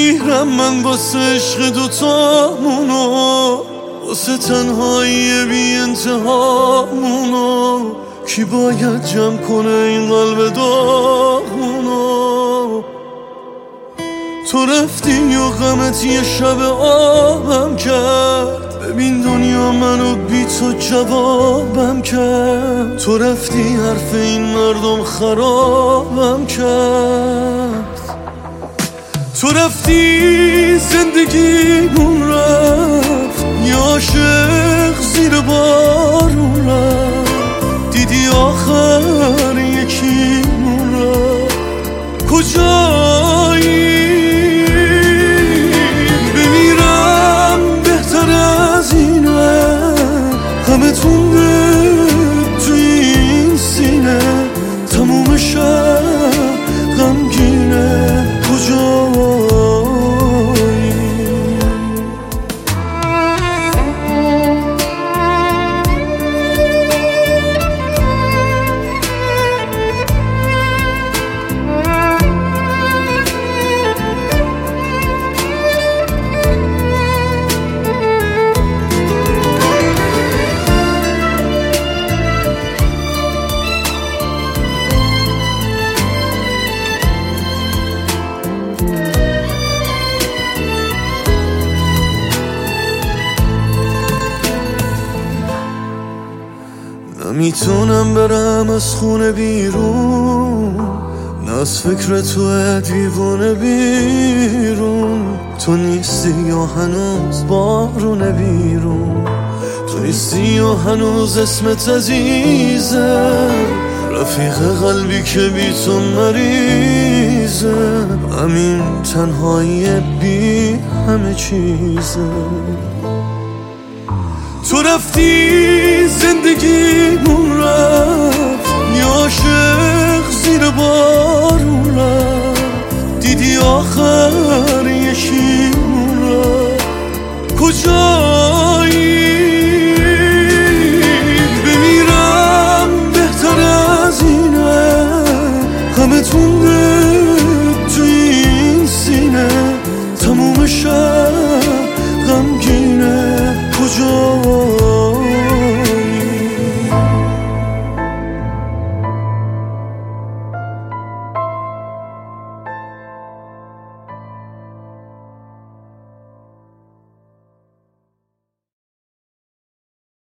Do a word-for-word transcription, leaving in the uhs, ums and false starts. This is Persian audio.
میمیرم من واسه عشق دوتامونو، واسه تنهایی بی انتهامونو. کی باید جمع کنه این قلب داغونو؟ تو رفتی و غمت یه شب آبم کرد، ببین دنیا منو بی تو جوابم کرد. تو رفتی حرف این مردم خرابم کرد. تو رفتی زندگیمون رفت، یه عاشق زیر بارون رفت. دیدی آخر یکیمون رفت، کجایی؟ بمیرم بهتر از اینه، همه تونده توی این سینه. تموم شب غمگینه، کجایی؟ نمیتونم برم از خونه بیرون، نه از فکر تو دیوونه بیرون. تو نیستی یا هنوز بارونه بیرون، تو نیستی یا هنوز اسمت عزیزه. رفیق قلبی که بی تو مریضه، همین تنهایی بی همه چیزه. تو رفتی زندگیمون رفت، یه عاشق زیر بارون رفت. دیدی آخر یکیمون رفت، کجا؟